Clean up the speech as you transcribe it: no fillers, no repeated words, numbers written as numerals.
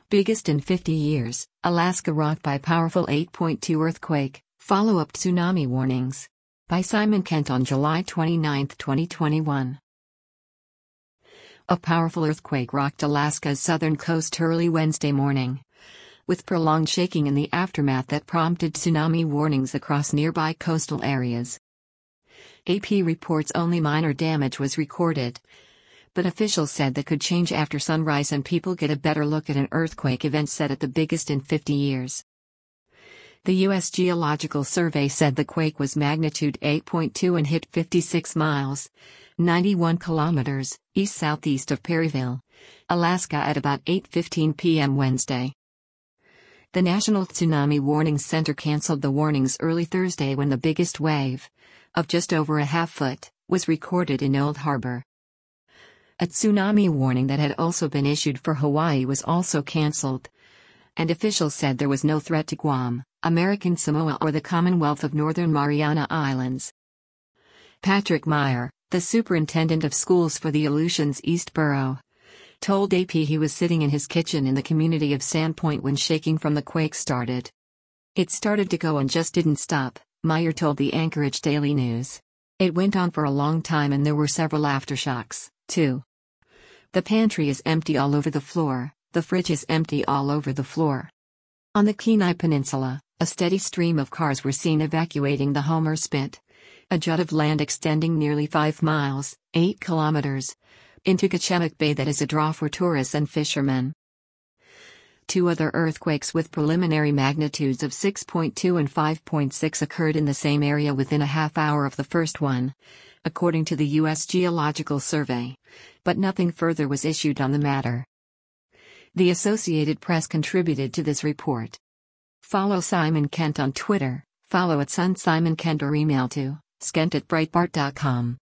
Biggest in 50 years, Alaska rocked by powerful 8.2 earthquake, follow-up tsunami warnings. By Simon Kent on July 29, 2021. A powerful earthquake rocked Alaska's southern coast early Wednesday morning, with prolonged shaking in the aftermath that prompted tsunami warnings across nearby coastal areas. AP reports only minor damage was recorded, but officials said that could change after sunrise and people get a better look at an earthquake event set at the biggest in 50 years. The U.S. Geological Survey said the quake was magnitude 8.2 and hit 56 miles, 91 kilometers, east-southeast of Perryville, Alaska at about 8:15 p.m. Wednesday. The National Tsunami Warning Center canceled the warnings early Thursday when the biggest wave, of just over a half foot, was recorded in Old Harbor. A tsunami warning that had also been issued for Hawaii was also canceled, and officials said there was no threat to Guam, American Samoa or the Commonwealth of Northern Mariana Islands. Patrick Meyer, the superintendent of schools for the Aleutians East Borough, told AP he was sitting in his kitchen in the community of Sandpoint when shaking from the quake started. "It started to go and just didn't stop," Meyer told the Anchorage Daily News. "It went on for a long time and there were several aftershocks, too. The pantry is empty all over the floor, the fridge is empty all over the floor." On the Kenai Peninsula, a steady stream of cars were seen evacuating the Homer Spit, a jut of land extending nearly 5 miles, 8 kilometers, into Kachemak Bay that is a draw for tourists and fishermen. 2 other earthquakes with preliminary magnitudes of 6.2 and 5.6 occurred in the same area within a half hour of the first one, according to the U.S. Geological Survey, but nothing further was issued on the matter. The Associated Press contributed to this report. Follow Simon Kent on Twitter, follow @SunSimonKent or email to skent@breitbart.com.